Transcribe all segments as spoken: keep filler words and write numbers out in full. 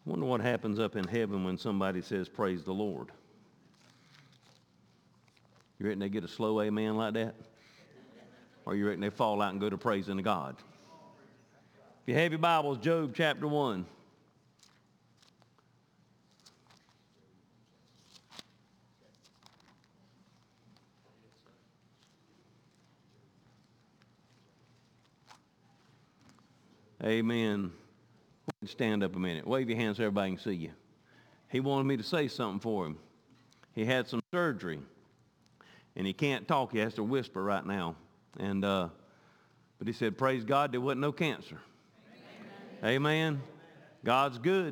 Wonder what happens up in heaven when somebody says, praise the Lord. You reckon they get a slow amen like that? Or you reckon they fall out and go to praising God? If you have your Bibles, Job chapter one. Amen. Stand up a minute. Wave your hands so everybody can see you. He wanted me to say something for him. He had some surgery, and he can't talk. He has to whisper right now. And uh, but he said, praise God, there wasn't no cancer. Amen. Amen. God's good.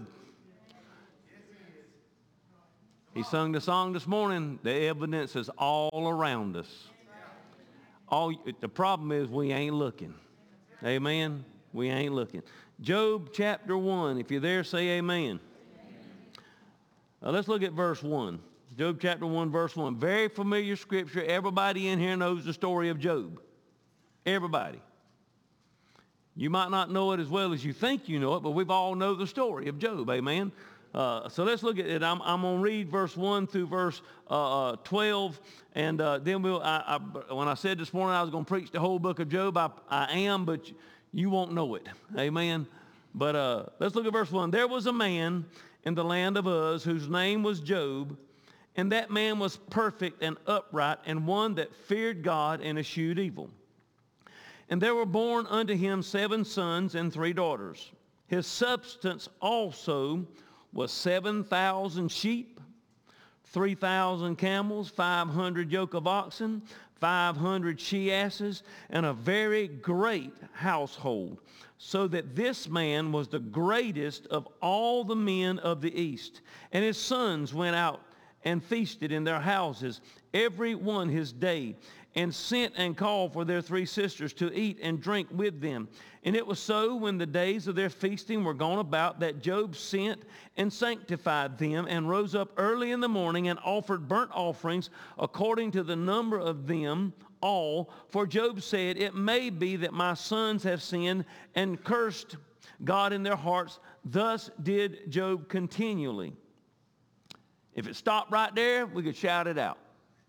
He sung the song this morning. The evidence is all around us. All the problem is we ain't looking. Amen. We ain't looking. Job chapter one. If you're there, say amen. Now let's look at verse one. Job chapter one, verse one. Very familiar scripture. Everybody in here knows the story of Job. Everybody. You might not know it as well as you think you know it, but we've all know the story of Job. Amen. Uh, so let's look at it. I'm, I'm going to read verse one through verse uh, twelve. And uh, then we'll, I, I, when I said this morning I was going to preach the whole book of Job, I, I am, but you won't know it. Amen. But uh, let's look at verse one. There was a man in the land of Uz whose name was Job, and that man was perfect and upright, and one that feared God and eschewed evil. And there were born unto him seven sons and three daughters. His substance also was seven thousand sheep, three thousand camels, five hundred yoke of oxen, five hundred she-asses, and a very great household, so that this man was the greatest of all the men of the east. And his sons went out and feasted in their houses, every one his day, and sent and called for their three sisters to eat and drink with them. And it was so, when the days of their feasting were gone about, that Job sent and sanctified them, and rose up early in the morning and offered burnt offerings according to the number of them all. For Job said, it may be that my sons have sinned and cursed God in their hearts. Thus did Job continually. If it stopped right there, we could shout it out.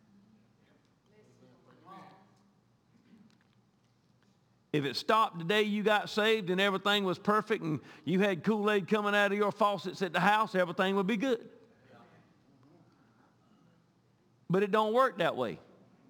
If it stopped the day you got saved and everything was perfect and you had Kool-Aid coming out of your faucets at the house, everything would be good. But it don't work that way.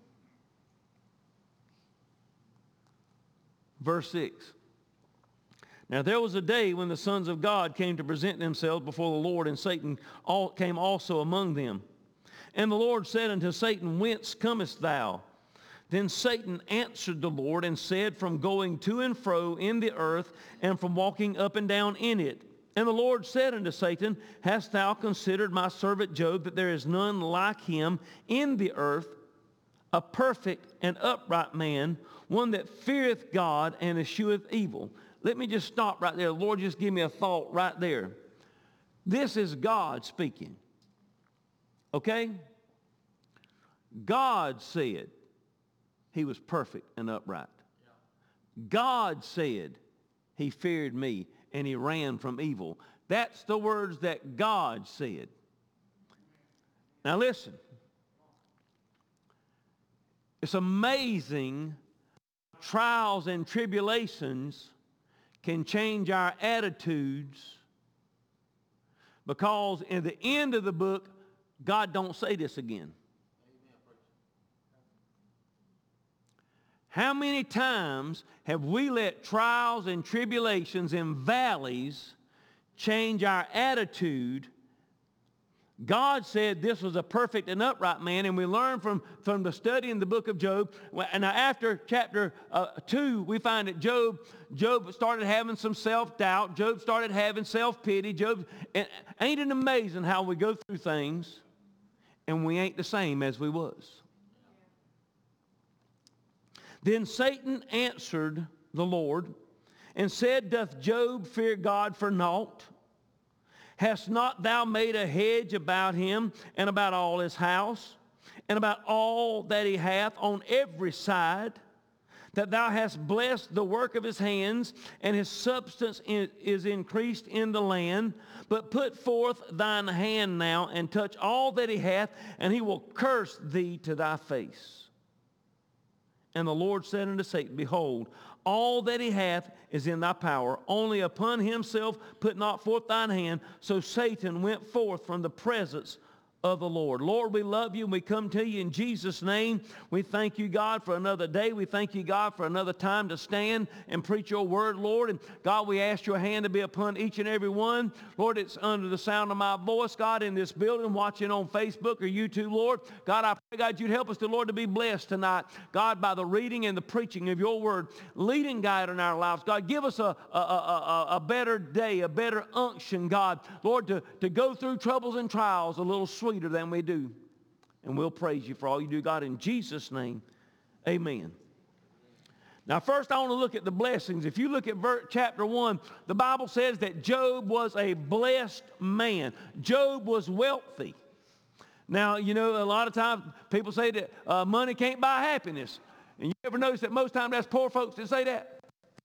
Verse six. Now there was a day when the sons of God came to present themselves before the Lord, and Satan all came also among them. And the Lord said unto Satan, whence comest thou? Then Satan answered the Lord and said, from going to and fro in the earth, and from walking up and down in it. And the Lord said unto Satan, hast thou considered my servant Job, that there is none like him in the earth, a perfect and upright man, one that feareth God and escheweth evil? Let me just stop right there. The Lord just give me a thought right there. This is God speaking. Okay? God said he was perfect and upright. God said he feared me and he ran from evil. That's the words that God said. Now listen. It's amazing how trials and tribulations can change our attitudes, because in the end of the book, God don't say this again. How many times have we let trials and tribulations and valleys change our attitude? God said this was a perfect and upright man, and we learn from, from the study in the book of Job. And now after chapter uh, two, we find that Job, Job started having some self-doubt. Job started having self-pity. Job, and ain't it amazing how we go through things and we ain't the same as we was? Then Satan answered the Lord and said, doth Job fear God for naught? Hast not thou made a hedge about him and about all his house and about all that he hath on every side? that thou hast blessed the work of his hands, and his substance in, is increased in the land. But put forth thine hand now, and touch all that he hath, and he will curse thee to thy face. And the Lord said unto Satan, Behold, all that he hath is in thy power. Only upon himself put not forth thine hand. So Satan went forth from the presence of the Lord. Lord, we love you and we come to you in Jesus' name. We thank you, God, for another day. We thank you, God, for another time to stand and preach your word, Lord. And God, we ask your hand to be upon each and every one. Lord, it's under the sound of my voice, God, in this building, watching on Facebook or YouTube, Lord. God, I pray, God, you'd help us, the Lord, to be blessed tonight, God, by the reading and the preaching of your word. Lead and guide in our lives. God, give us a, a, a, a, a better day, a better unction, God, Lord, to, to go through troubles and trials a little sweeter than we do. And we'll praise you for all you do, God, in Jesus' name. Amen. Now, first I want to look at the blessings. If you look at verse, chapter one, the Bible says that Job was a blessed man. Job was wealthy. Now, you know, a lot of times people say that uh, money can't buy happiness. And you ever notice that most times that's poor folks that say that?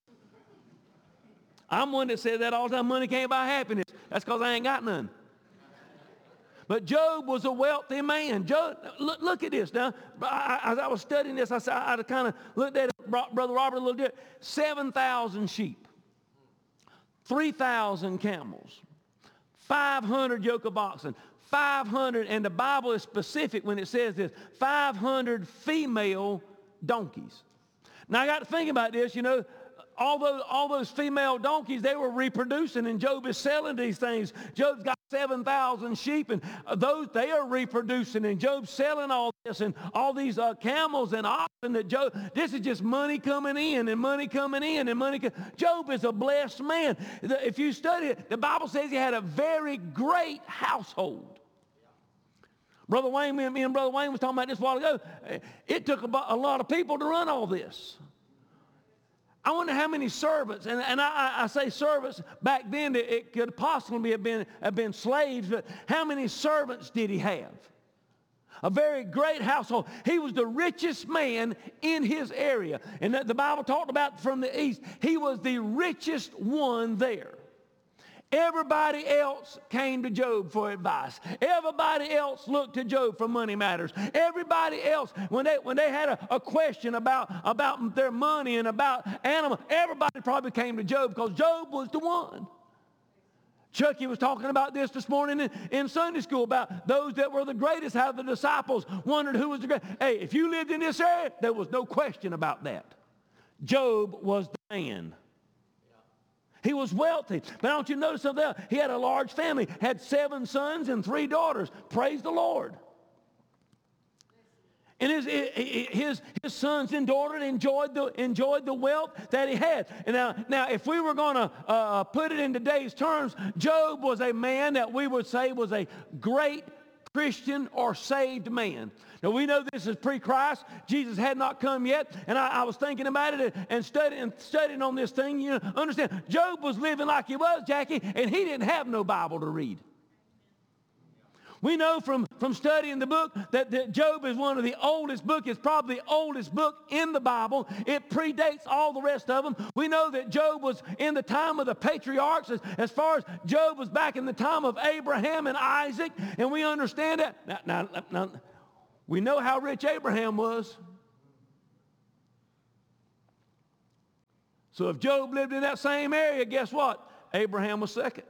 I'm one that says that all the time, money can't buy happiness. That's because I ain't got none. But Job was a wealthy man. Job, look, look at this. Now, I, as I was studying this, I, I kind of looked at it, Brother Robert, a little bit. seven thousand sheep, three thousand camels, five hundred yoke of oxen, five hundred, and the Bible is specific when it says this, five hundred female donkeys. Now, I got to think about this, you know. All those, all those female donkeys, they were reproducing, and Job is selling these things. Job's got seven thousand sheep, and those, they are reproducing, and Job's selling all this, and all these uh, camels and oxen that Job, this is just money coming in, and money coming in, and money. Co- Job is a blessed man. If you study it, the Bible says he had a very great household. Brother Wayne, me and Brother Wayne was talking about this a while ago. It took a lot of people to run all this. I wonder how many servants, and, and I, I say servants, back then it, it could possibly have been, have been slaves, but how many servants did he have? A very great household. He was the richest man in his area. And the Bible talked about from the east, he was the richest one there. Everybody else came to Job for advice. Everybody else looked to Job for money matters. Everybody else, when they when they had a, a question about, about their money and about animals, everybody probably came to Job because Job was the one. Chucky was talking about this this morning in, in Sunday school about those that were the greatest, how the disciples wondered who was the greatest. Hey, if you lived in this area, there was no question about that. Job was the man. He was wealthy. But don't you notice something else? He had a large family, had seven sons and three daughters. Praise the Lord. And his, his, his sons and daughters enjoyed the, enjoyed the wealth that he had. And now, now, if we were going to uh, put it in today's terms, Job was a man that we would say was a great Christian or saved man. Now, we know this is pre-Christ. Jesus had not come yet. And I, I was thinking about it and studying, studying on this thing. You know, understand, Job was living like he was, Jackie, and he didn't have no Bible to read. We know from, from studying the book that, that Job is one of the oldest books. It's probably the oldest book in the Bible. It predates all the rest of them. We know that Job was in the time of the patriarchs. As, as far as Job was back in the time of Abraham and Isaac. And we understand that. Now, now, now we know how rich Abraham was. So if Job lived in that same area, guess what? Abraham was second.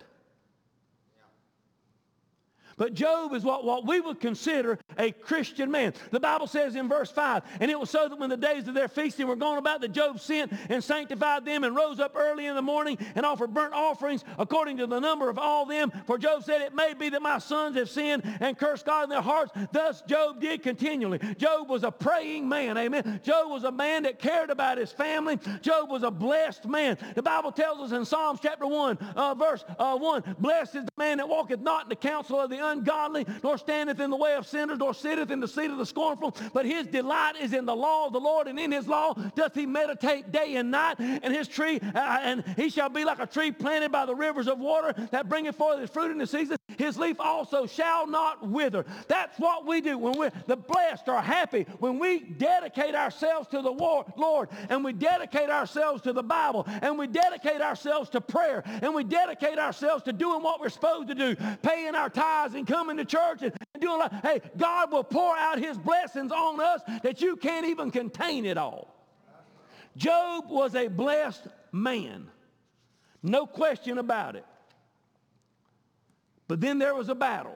But Job is what, what we would consider a Christian man. The Bible says in verse five, and it was so that when the days of their feasting were gone about, that Job sent and sanctified them and rose up early in the morning and offered burnt offerings according to the number of all them. For Job said, it may be that my sons have sinned and cursed God in their hearts. Thus Job did continually. Job was a praying man, amen. Job was a man that cared about his family. Job was a blessed man. The Bible tells us in Psalms chapter one, uh, verse uh, one, blessed is the man that walketh not in the counsel of the the ungodly, nor standeth in the way of sinners, nor sitteth in the seat of the scornful. But his delight is in the law of the Lord, and in his law doth he meditate day and night. And his tree, uh, and he shall be like a tree planted by the rivers of water, that bringeth forth his fruit in the season. His leaf also shall not wither. That's what we do when we're the blessed are happy, when we dedicate ourselves to the Lord, and we dedicate ourselves to the Bible, and we dedicate ourselves to prayer, and we dedicate ourselves to doing what we're supposed to do, paying our tithes and coming to church and doing like, hey, God will pour out his blessings on us that you can't even contain it all. Job was a blessed man. No question about it. But then there was a battle.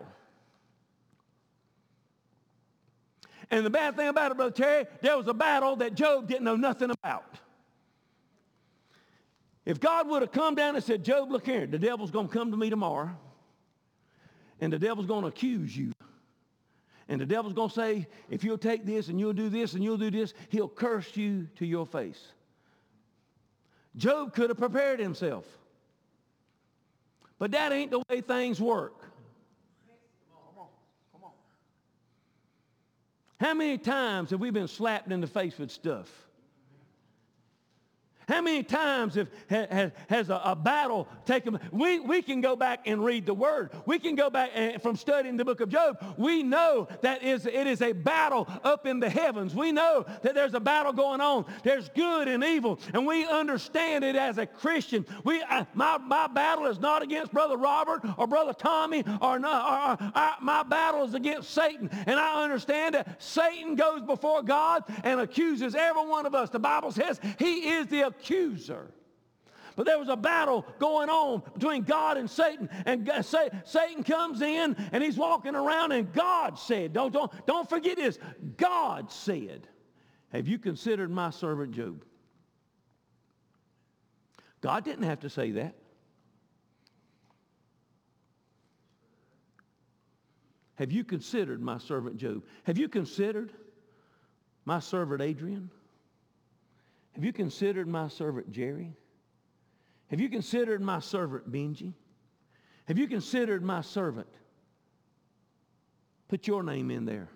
And the bad thing about it, Brother Terry, there was a battle that Job didn't know nothing about. If God would have come down and said, Job, look here, the devil's going to come to me tomorrow, and the devil's going to accuse you. And the devil's going to say, if you'll take this and you'll do this and you'll do this, he'll curse you to your face. Job could have prepared himself. But that ain't the way things work. Come on, come on. How many times have we been slapped in the face with stuff? How many times have, has, has a, a battle taken? We, we can go back and read the Word. We can go back and, from studying the book of Job. We know that is, it is a battle up in the heavens. We know that there's a battle going on. There's good and evil, and we understand it as a Christian. We, uh, my, my battle is not against Brother Robert or Brother Tommy, or, not, or, or, or my battle is against Satan. And I understand that Satan goes before God and accuses every one of us. The Bible says he is the accuser. But there was a battle going on between God and Satan. And Satan comes in and he's walking around, and God said, don't, don't, don't forget this, God said, have you considered my servant Job? God didn't have to say that. Have you considered my servant Job? Have you considered my servant Adrian? Have you considered my servant Jerry? Have you considered my servant Benji? Have you considered my servant? Put your name in there.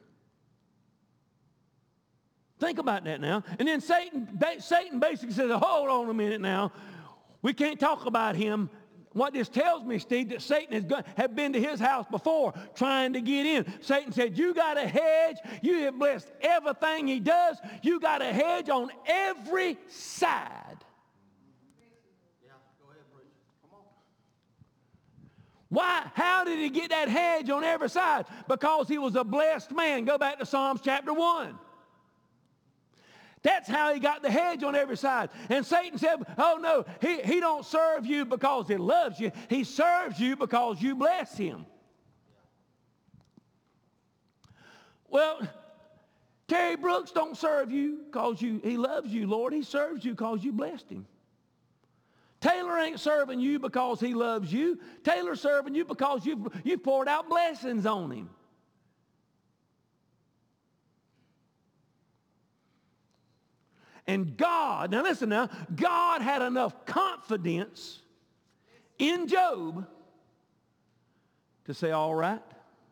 Think about that now. And then Satan, Satan basically says, hold on a minute now. We can't talk about him. What this tells me, Steve, that Satan has gone, had been to his house before trying to get in. Satan said, you got a hedge. You have blessed everything he does. You got a hedge on every side. Yeah, go ahead, preacher. Come on. Why? How did he get that hedge on every side? Because he was a blessed man. Go back to Psalms chapter one. That's how he got the hedge on every side. And Satan said, oh no, he, he don't serve you because he loves you. He serves you because you bless him. Well, Terry Brooks don't serve you because you, he loves you, Lord. He serves you because you blessed him. Taylor ain't serving you because he loves you. Taylor's serving you because you've, you've poured out blessings on him. And God, now listen now, God had enough confidence in Job to say, all right,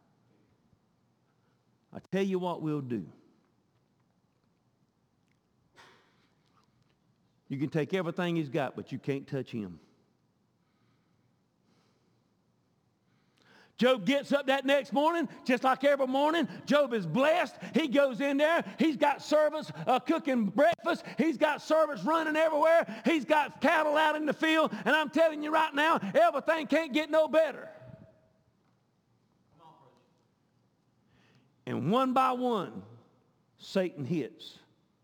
I tell you what we'll do. You can take everything he's got, but you can't touch him. Job gets up that next morning, just like every morning. Job is blessed. He goes in there. He's got servants uh, cooking breakfast. He's got servants running everywhere. He's got cattle out in the field. And I'm telling you right now, everything can't get no better. And one by one, Satan hits.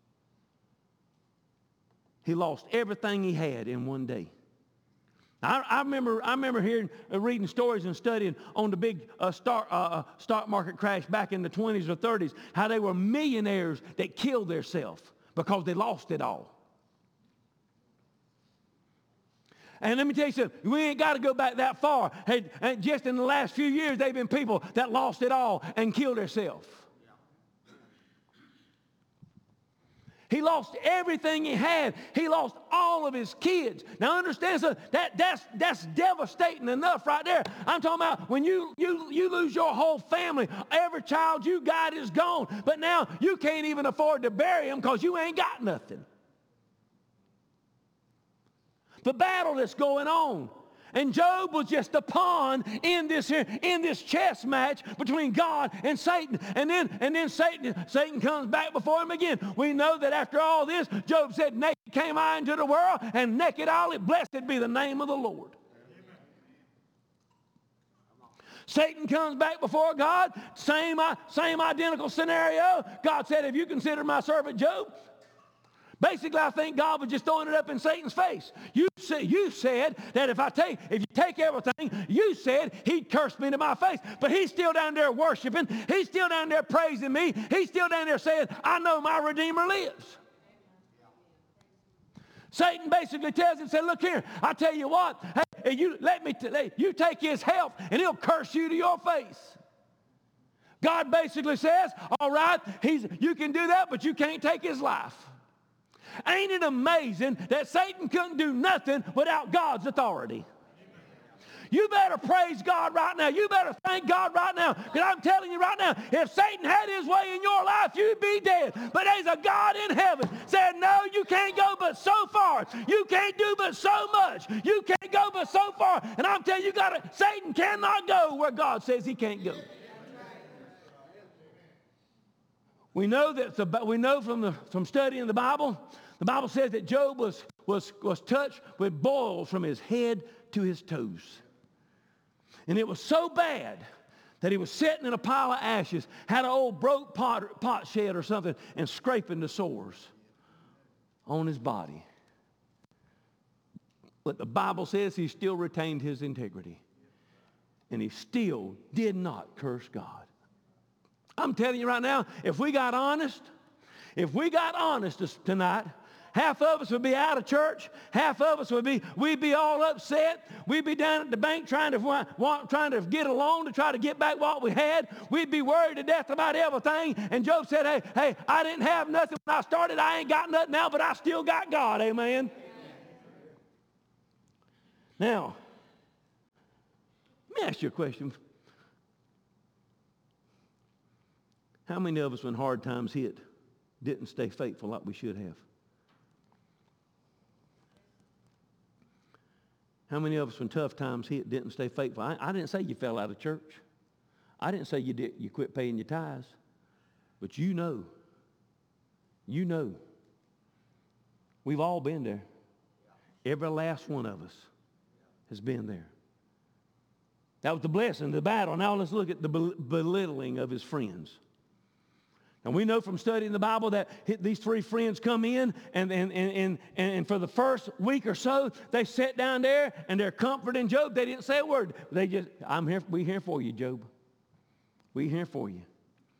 He lost everything he had in one day. I, I remember I remember hearing, uh, reading stories and studying on the big uh, stock, uh, stock market crash back in the twenties or thirties, how they were millionaires that killed themselves because they lost it all. And let me tell you something, we ain't got to go back that far. Hey, and just in the last few years, there have been people that lost it all and killed themselves. He lost everything he had. He lost all of his kids. Now understand, so that, that's, that's devastating enough right there. I'm talking about when you, you, you lose your whole family, every child you got is gone. But now you can't even afford to bury them because you ain't got nothing. The battle that's going on. And Job was just a pawn in this in this chess match between God and Satan. And then and then Satan Satan comes back before him again. We know that after all this, Job said, naked came I into the world, and naked I'll live. Blessed be the name of the Lord. Satan comes back before God, same, same identical scenario. God said, have you considered my servant Job? Basically, I think God was just throwing it up in Satan's face. You, say, you said that if I take, if you take everything, you said he'd curse me to my face. But he's still down there worshiping. He's still down there praising me. He's still down there saying, I know my Redeemer lives. Satan basically tells him, say, look here, I tell you what, hey, you let me, t- you take his health and he'll curse you to your face. God basically says, all right, he's, you can do that, but you can't take his life. Ain't it amazing that Satan couldn't do nothing without God's authority? You better praise God right now. You better thank God right now. Because I'm telling you right now, if Satan had his way in your life, you'd be dead. But there's a God in heaven said, no, you can't go but so far. You can't do but so much. You can't go but so far. And I'm telling you, you gotta, Satan cannot go where God says he can't go. We know that the, we know from the from studying the Bible, the Bible says that Job was was was touched with boils from his head to his toes. And it was so bad that he was sitting in a pile of ashes, had an old broke pot, pot shed or something, and scraping the sores on his body. But the Bible says he still retained his integrity. And he still did not curse God. I'm telling you right now, if we got honest, if we got honest tonight, half of us would be out of church. Half of us would be, we'd be all upset. We'd be down at the bank trying to want, trying to get a loan to try to get back what we had. We'd be worried to death about everything. And Job said, hey, hey, I didn't have nothing when I started. I ain't got nothing now, but I still got God. Amen. Now, let me ask you a question. How many of us, when hard times hit, didn't stay faithful like we should have? How many of us, when tough times hit, didn't stay faithful? I, I didn't say you fell out of church. I didn't say you did, you quit paying your tithes. But you know, you know, we've all been there. Every last one of us has been there. That was the blessing, the battle. Now let's look at the belittling of his friends. And we know from studying the Bible that these three friends come in, and, and, and, and, and for the first week or so, they sat down there, and they're comforting Job. They didn't say a word. They just, I'm here, we here for you, Job. We here for you.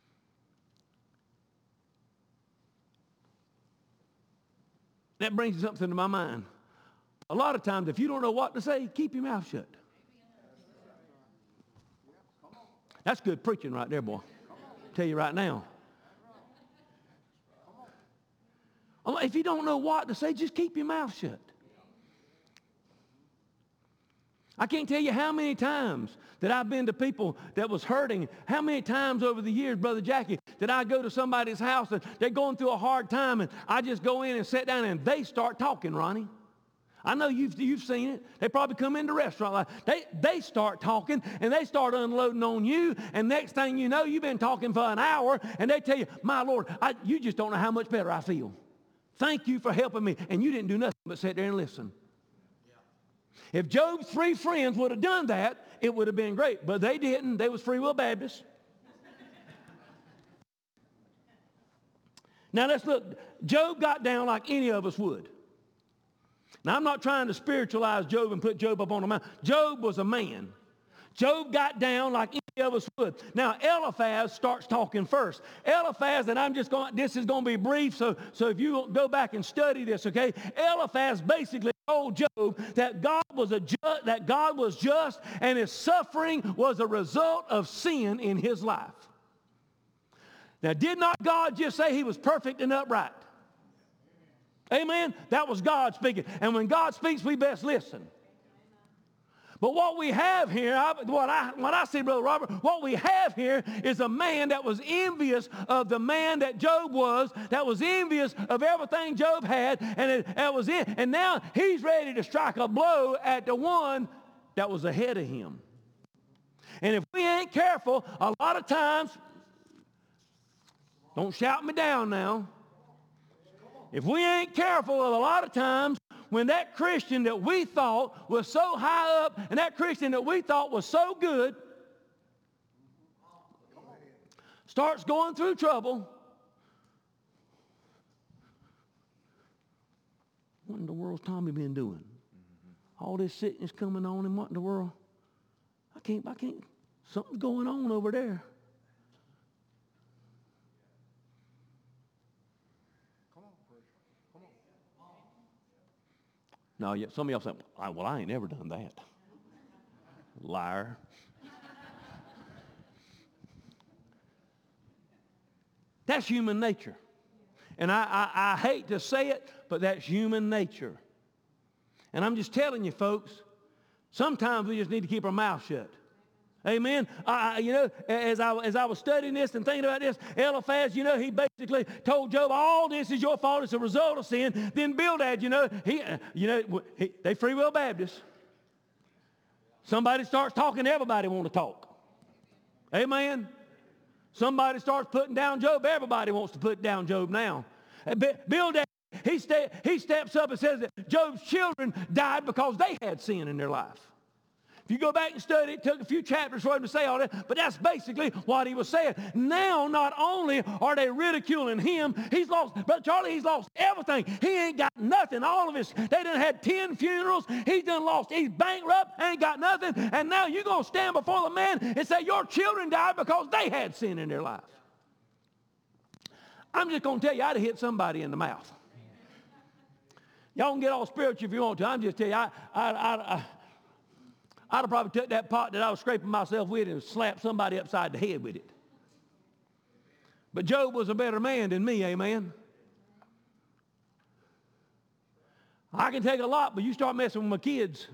That brings something to my mind. A lot of times, if you don't know what to say, keep your mouth shut. That's good preaching right there, boy. I'll tell you right now. If you don't know what to say, just keep your mouth shut. I can't tell you how many times that I've been to people that was hurting. How many times over the years, Brother Jackie, did I go to somebody's house and they're going through a hard time, and I just go in and sit down and they start talking, Ronnie. I know you've, you've seen it. They probably come in the restaurant. Like, they, they start talking, and they start unloading on you, and next thing you know, you've been talking for an hour, and they tell you, my Lord, I, you just don't know how much better I feel. Thank you for helping me. And you didn't do nothing but sit there and listen. Yeah. If Job's three friends would have done that, it would have been great. But they didn't. They was Free Will Baptists. Now let's look. Job got down like any of us would. Now I'm not trying to spiritualize Job and put Job up on a mountain. Job was a man. Job got down like any of us would. Now, Eliphaz starts talking first. Eliphaz, and I'm just going, this is going to be brief, so, so if you go back and study this, okay? Eliphaz basically told Job that God was a ju- that God was just, and his suffering was a result of sin in his life. Now, did not God just say he was perfect and upright? Amen? That was God speaking. And when God speaks, we best listen. But what we have here, I, what, I, what I see, Brother Robert, what we have here is a man that was envious of the man that Job was, that was envious of everything Job had, and it, it was in, and now he's ready to strike a blow at the one that was ahead of him. And if we ain't careful, a lot of times, don't shout me down now. If we ain't careful, a lot of times, when that Christian that we thought was so high up and that Christian that we thought was so good starts going through trouble, what in the world's Tommy been doing? All this sickness coming on him, what in the world? I can't, I can't, something's going on over there. No, yeah, some of y'all say, well, I ain't never done that. Liar. That's human nature. And I, I, I hate to say it, but that's human nature. And I'm just telling you, folks, sometimes we just need to keep our mouth shut. Amen. I, you know, as I, as I was studying this and thinking about this, Eliphaz, you know, he basically told Job, all this is your fault. It's a result of sin. Then Bildad, you know, he, you know, he, they free will Baptists. Somebody starts talking, everybody want to talk. Amen. Somebody starts putting down Job, everybody wants to put down Job now. Bildad, he, ste- he steps up and says that Job's children died because they had sin in their life. If you go back and study, it took a few chapters for him to say all that, but that's basically what he was saying. Now, not only are they ridiculing him, he's lost, Brother Charlie, he's lost everything. He ain't got nothing. All of his, they done had ten funerals. He's done lost, he's bankrupt, ain't got nothing. And now you're going to stand before the man and say, your children died because they had sin in their life. I'm just going to tell you, I'd have hit somebody in the mouth. Y'all can get all spiritual if you want to. I'm just telling you, I, I, I, I I'd have probably took that pot that I was scraping myself with and slapped somebody upside the head with it. But Job was a better man than me, amen? I can take a lot, but you start messing with my kids.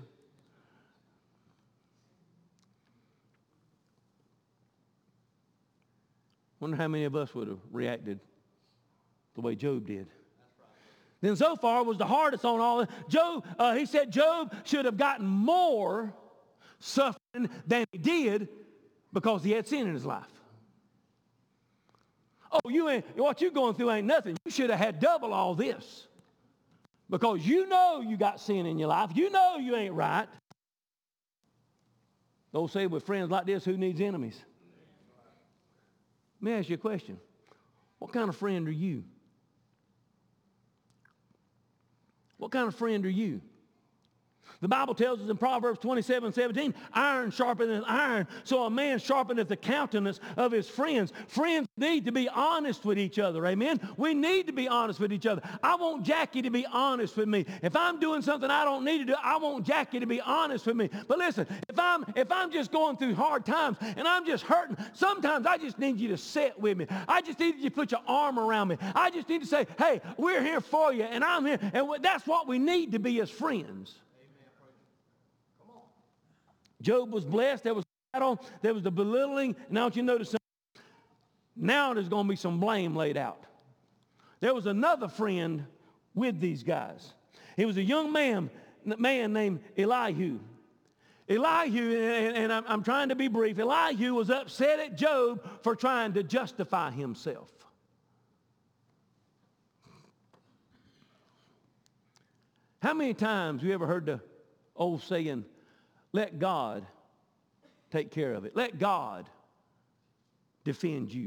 Wonder how many of us would have reacted the way Job did. Then Zophar was the hardest on all. Job, uh, he said Job should have gotten more suffering than he did because he had sin in his life. Oh, you ain't, what you're going through ain't nothing. You should have had double all this because you know you got sin in your life. You know you ain't right. They'll say with friends like this, who needs enemies? Let me ask you a question. What kind of friend are you? What kind of friend are you? The Bible tells us in Proverbs twenty-seven seventeen, iron sharpeneth iron, so a man sharpeneth the countenance of his friends. Friends need to be honest with each other, amen? We need to be honest with each other. I want Jackie to be honest with me. If I'm doing something I don't need to do, I want Jackie to be honest with me. But listen, if I'm, if I'm just going through hard times and I'm just hurting, sometimes I just need you to sit with me. I just need you to put your arm around me. I just need to say, hey, we're here for you, and I'm here. And that's what we need to be as friends. Job was blessed. There was battle. There was the belittling. Now, I want you to notice something. Now there's going to be some blame laid out. There was another friend with these guys. He was a young man, man named Elihu. Elihu, and, and I'm, I'm trying to be brief, Elihu was upset at Job for trying to justify himself. How many times have you ever heard the old saying, let God take care of it. Let God defend you.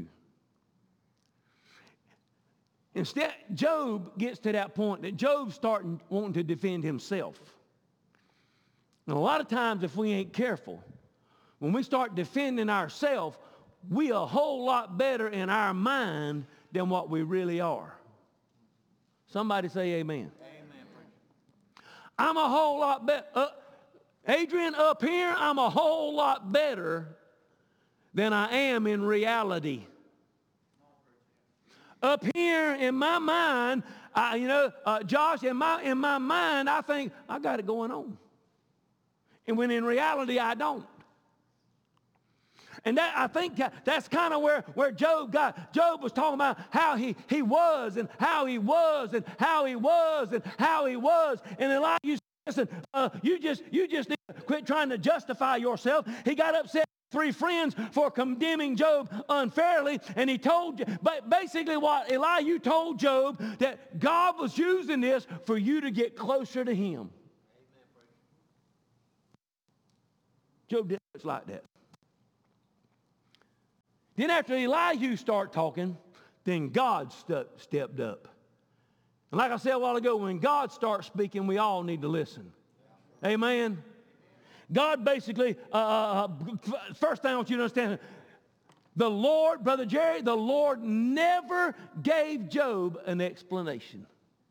Instead, Job gets to that point that Job's starting wanting to defend himself. And a lot of times if we ain't careful, when we start defending ourselves, we a whole lot better in our mind than what we really are. Somebody say amen. Amen. I'm a whole lot better. Uh, Adrian, up here, I'm a whole lot better than I am in reality. Up here in my mind, I, you know, uh, Josh, in my, in my mind, I think, I got it going on. And when in reality, I don't. And that, I think that, that's kind of where, where Job got. Job was talking about how he, he was and how he was and how he was and how he was. And Elijah said, listen, uh, you just you just need to quit trying to justify yourself. He got upset with three friends for condemning Job unfairly. And he told, but basically what Elihu told Job, that God was using this for you to get closer to him. Job did much like that. Then after Elihu started talking, then God st- stepped up. And like I said a while ago, when God starts speaking, we all need to listen. Amen? God basically, uh, uh, first thing I want you to understand, the Lord, Brother Jerry, the Lord never gave Job an explanation.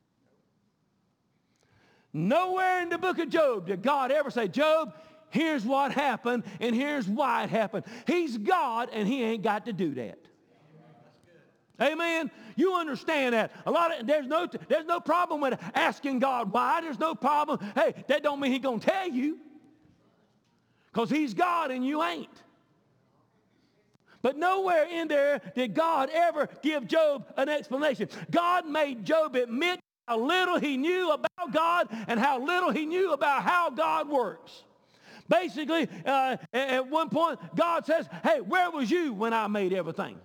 Nowhere in the book of Job did God ever say, Job, here's what happened, and here's why it happened. He's God, and he ain't got to do that. Amen? You understand that. A lot of there's no there's no problem with asking God why. There's no problem. Hey, that don't mean he's going to tell you. Because he's God and you ain't. But nowhere in there did God ever give Job an explanation. God made Job admit how little he knew about God and how little he knew about how God works. Basically, uh, at one point, God says, hey, where was you when I made everything?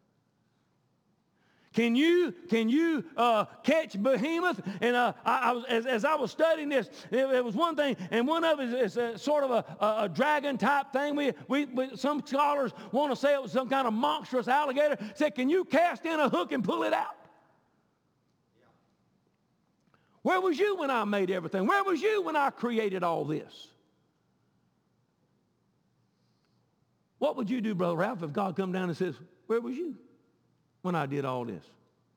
Can you, can you uh, catch behemoth? And uh, I, I was, as, as I was studying this, it, it was one thing, and one of it is, is a, sort of a, a, a dragon type thing. We, we, we, some scholars want to say it was some kind of monstrous alligator. Said, can you cast in a hook and pull it out? Where was you when I made everything? Where was you when I created all this? What would you do, Brother Ralph, if God come down and says, where was you when I did all this?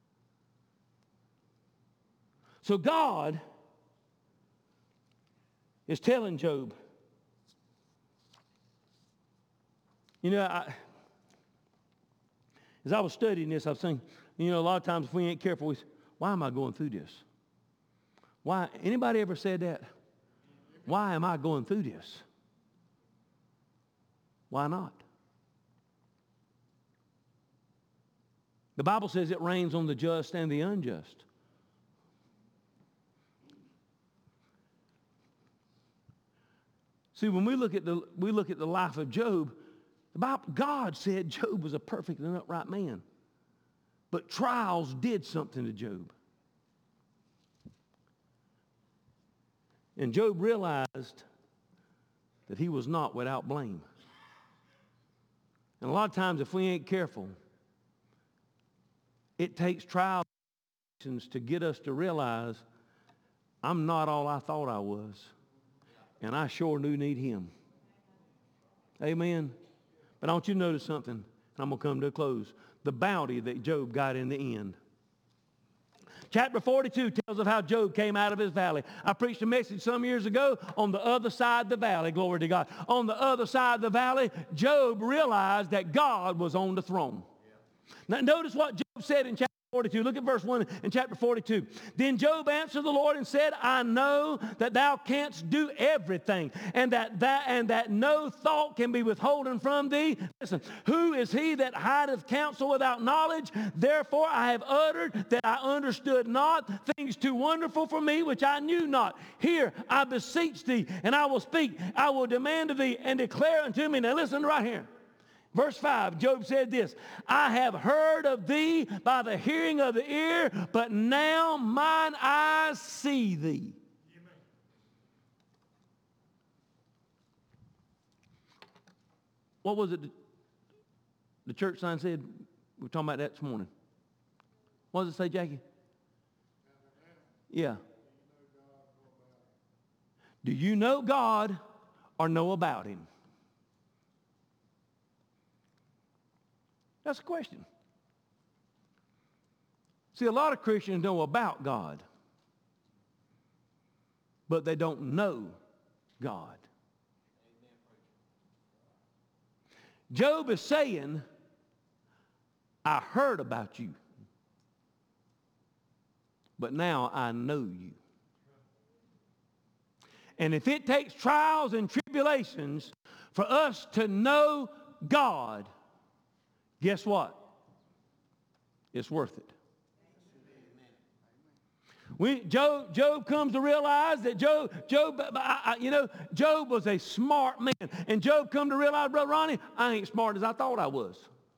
So God is telling Job, you know, I, as I was studying this, I was saying, you know, a lot of times if we ain't careful, we say, why am I going through this? Why? Anybody ever said that? Why am I going through this? Why not? The Bible says it rains on the just and the unjust. See, when we look at the we look at the life of Job, the Bible, God said Job was a perfect and upright man. But trials did something to Job. And Job realized that he was not without blame. And a lot of times, if we ain't careful, it takes trials to get us to realize I'm not all I thought I was, and I sure do need him. Amen? But I want you to notice something, and I'm going to come to a close. The bounty that Job got in the end. Chapter forty-two tells of how Job came out of his valley. I preached a message some years ago on the other side of the valley. Glory to God. On the other side of the valley, Job realized that God was on the throne. Now notice what Job said in chapter forty-two. Look at verse one in chapter forty-two. Then Job answered the Lord and said, I know that thou canst do everything, and that, that, and that no thought can be withholden from thee. Listen, who is he that hideth counsel without knowledge? Therefore I have uttered that I understood not, things too wonderful for me which I knew not. Here I beseech thee, and I will speak. I will demand of thee, and declare unto me. Now listen right here. Verse five, Job said this, I have heard of thee by the hearing of the ear, but now mine eyes see thee. Amen. What was it the church sign said? We were talking about that this morning. What does it say, Jackie? Yeah. Do you know God or know about him? That's the question. See, a lot of Christians know about God, but they don't know God. Job is saying, I heard about you. but now I know you. And if it takes trials and tribulations for us to know God, guess what? It's worth it. We, Job, Job comes to realize that Job, Job, I, I, you know, Job was a smart man. And Job come to realize, Brother Ronnie, I ain't smart as I thought I was.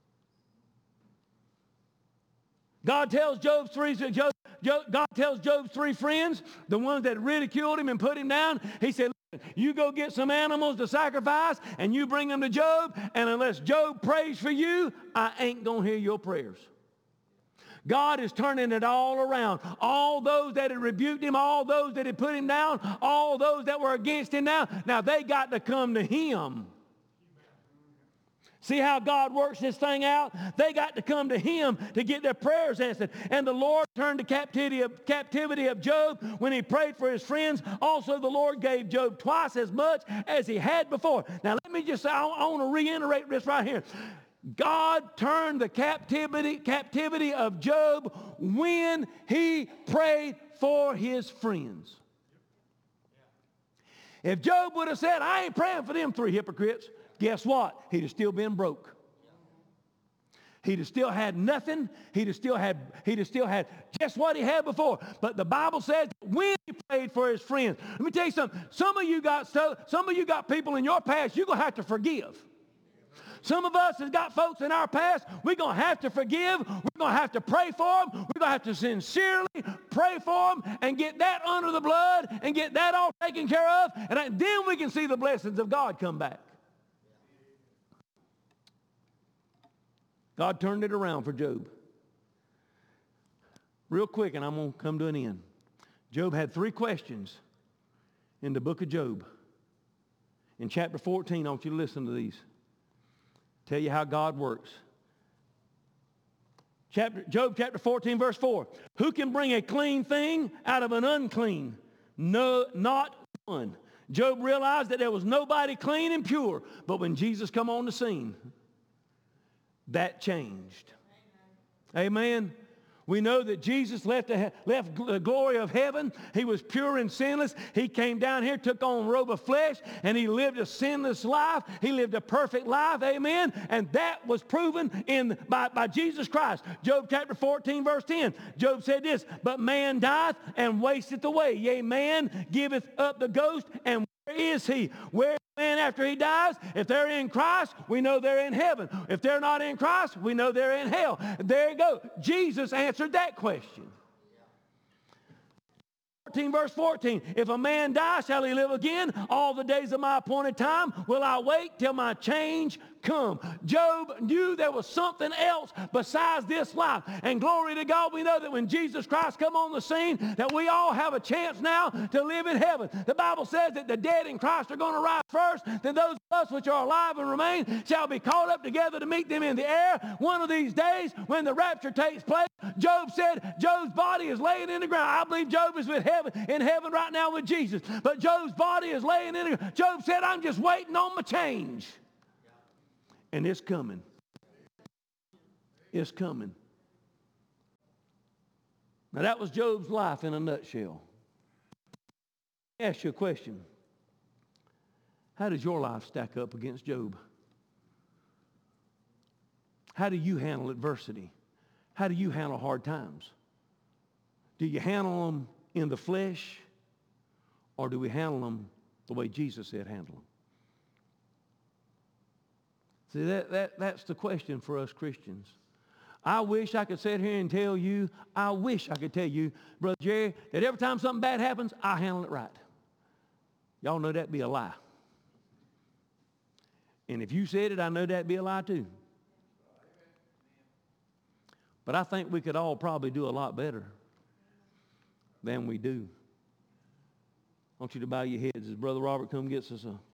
God tells Job's three, Job, Job, God tells Job's three friends, the ones that ridiculed him and put him down, he said, you go get some animals to sacrifice and you bring them to Job, and unless Job prays for you, I ain't going to hear your prayers. God is turning it all around. All those that had rebuked him, all those that had put him down, all those that were against him now, now they got to come to him. See how God works this thing out? They got to come to him to get their prayers answered. And the Lord turned the captivity of, captivity of Job when he prayed for his friends. Also, the Lord gave Job twice as much as he had before. Now, let me just say, I, I want to reiterate this right here. God turned the captivity, captivity of Job when he prayed for his friends. If Job would have said, I ain't praying for them three hypocrites, guess what? He'd have still been broke. He'd have still had nothing. He'd have still had, he'd have still had just what he had before. But the Bible says when he prayed for his friends. Let me tell you something. Some of you got so, some of you got people in your past you're going to have to forgive. Some of us has got folks in our past we're going to have to forgive. We're going to have to pray for them. We're going to have to sincerely pray for them and get that under the blood and get that all taken care of. And then we can see the blessings of God come back. God turned it around for Job. Real quick, and I'm going to come to an end. Job had three questions in the book of Job. In chapter fourteen, I want you to listen to these. Tell you how God works. Chapter, Job chapter fourteen, verse four. Who can bring a clean thing out of an unclean? No, not one. Job realized that there was nobody clean and pure. But when Jesus come on the scene, that changed. Amen. Amen. We know that Jesus left the, left the glory of heaven. He was pure and sinless. He came down here, took on a robe of flesh, and he lived a sinless life. He lived a perfect life. Amen. And that was proven in by, by Jesus Christ. Job chapter fourteen, verse ten. Job said this, but man dieth and wasteth away. Yea, man giveth up the ghost, and where is he? Where is man after he dies? If they're in Christ, we know they're in heaven. If they're not in Christ, we know they're in hell. There you go. Jesus answered that question. fourteen, verse fourteen. If a man die, shall he live again? All the days of my appointed time will I wait till my change come. Job knew there was something else besides this life. And glory to God, we know that when Jesus Christ come on the scene, that we all have a chance now to live in heaven. The Bible says that the dead in Christ are going to rise first, then those of us which are alive and remain shall be caught up together to meet them in the air. One of these days, when the rapture takes place, Job said Job's body is laying in the ground. I believe Job is with heaven, in heaven right now with Jesus. But Job's body is laying in the ground. Job said, I'm just waiting on my change. And it's coming. It's coming. Now that was Job's life in a nutshell. Let me ask you a question. How does your life stack up against Job? How do you handle adversity? How do you handle hard times? Do you handle them in the flesh, or do we handle them the way Jesus said handle them? See, that, that, that's the question for us Christians. I wish I could sit here and tell you, I wish I could tell you, Brother Jerry, that every time something bad happens, I handle it right. Y'all know that'd be a lie. And if you said it, I know that'd be a lie too. But I think we could all probably do a lot better than we do. I want you to bow your heads as Brother Robert comes and gets us a